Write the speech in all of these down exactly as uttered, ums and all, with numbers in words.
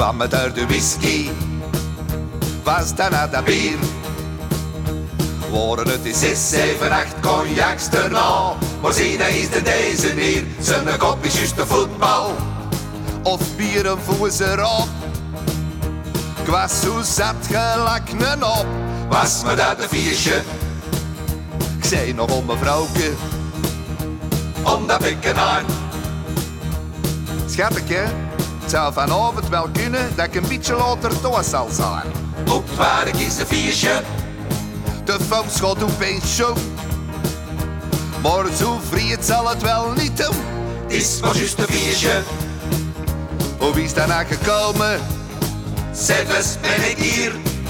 kwam het uit de whisky, was daarna dat bier. Worden het die zes, zeven, acht cognacs erna, maar zie dat is de deze hier, zijn kop is juist de voetbal. Of bier en voes erop, ik was zo zat gelijk een op. Was me dat een viertje, ik zei nog om mijn vrouwke, om dat bekken aan. Schatje, het zou vanavond wel kunnen dat ik een beetje later thuis zal zijn. Op het werk is een viertje, de fam schot op pensioen. Maar zo vriend zal het wel niet doen, het is maar juist een viertje. Hoe is daarna gekomen? Zelfs ben ik hier.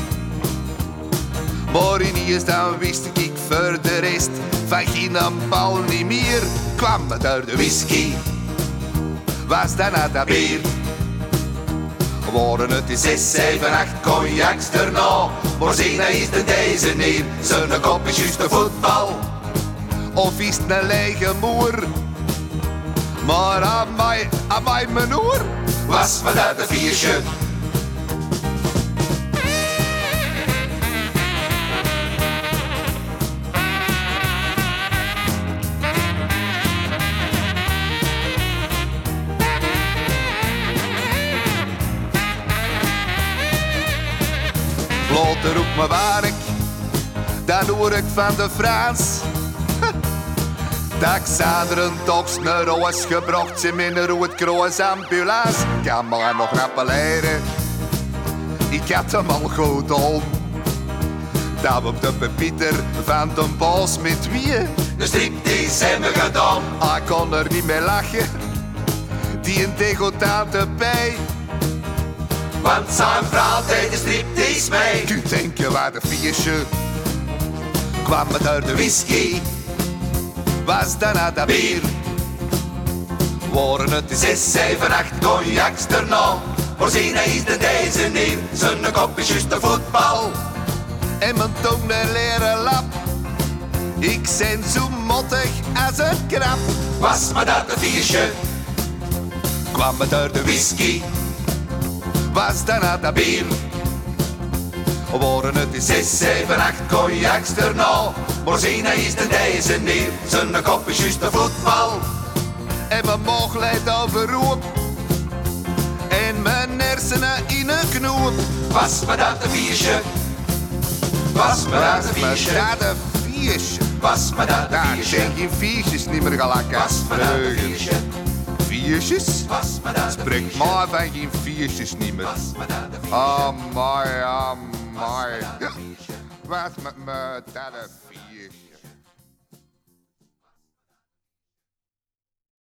Maar ineens dan wist ik voor de rest van geen bal niet meer. Kwam het uit de whisky, was daarna dat bier. Worden het die zes, zeven, acht cognacs erna, maar zien hij is de deze neer, zijn kop is juist de voetbal. Of is het een lege moer, maar aan mij, aan mij mijn oor, was me dat een viertje. Later op mijn werk, dan hoor ik van de Frans dat ik zaderen toch naar huis gebracht zijn met een roodkroos ambulance. Ik kan maar nog rappelleren, ik had hem al goed om. Dat we op de pepieter van de baas met wie de striptease hebben gedaan. Hij kon er niet mee lachen, die een degoutant erbij. Want zijn vrouw deed de striptease mee. Tu denken waar de viertje, kwam het uit de whisky, was daarna dat bier. Worden het de zes, zeven, acht cognacs erna, maar zien hij is de deze neer, zijn kop is juist de voetbal. En mijn tong een leren lap, ik zijn zo mottig als een krab. Was me dat een viertje, kwam het uit de whisky, was daarna dat bier. Worden het die zes, zeven, acht cognacs erna, maar zien hij is de deze neer, zijn kop is juist de voetbal. En mijn moog leidt overroep, en mijn hersenen in een knoop. Was me dat een viertje, was me dat een viertje, was me dat een viertje. Ik denk geen viertjes niet meer gelijk. Was me dat een viertje. Viertjes? Spreek maar van geen viertjes niet meer. Oh my, oh my. Was met me dat een viertje.